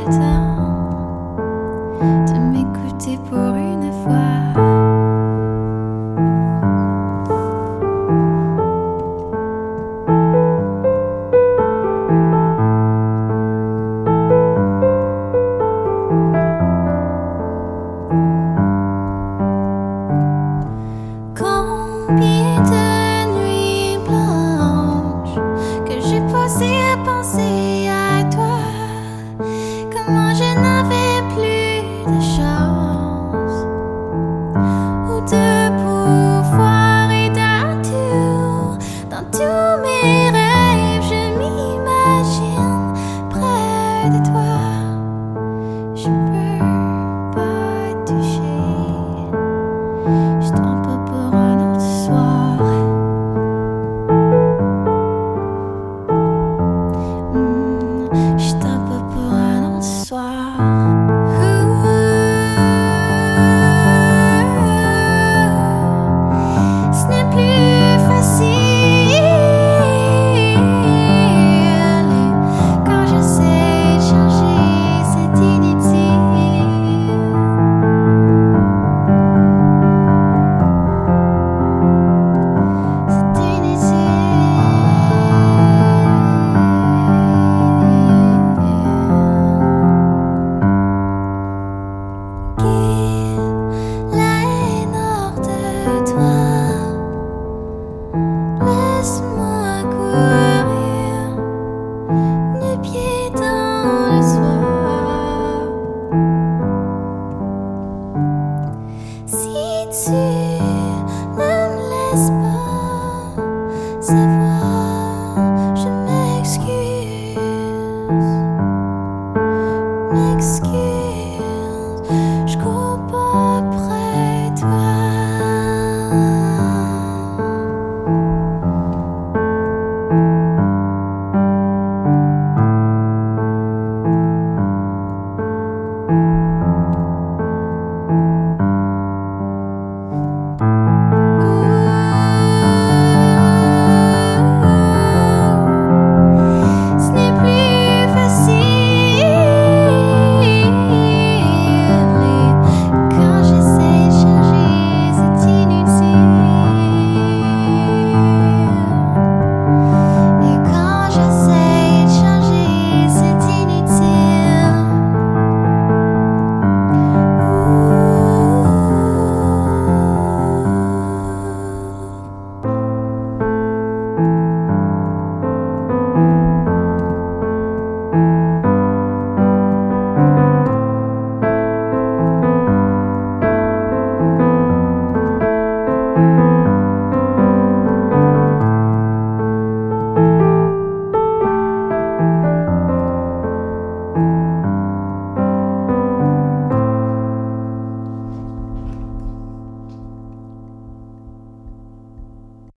le temps de m'écouter pour une fois. Combien de nuits blanches que j'ai passé à penser à toi, comment je n'avais plus de chance ou de pouvoir et dans tous mes rêves je m'imagine près de toi. Je peux pas toucher, je t'en pas pour un autre soir. Je t'en pas pour un autre soir. Ce n'est plus facile quand j'essaie de changer, c'est inutile. C'est inutile. La haine hors de toi, laisse-moi courir, nu pieds dans le soir. Si tu ne me laisses pas savoir, je m'excuse.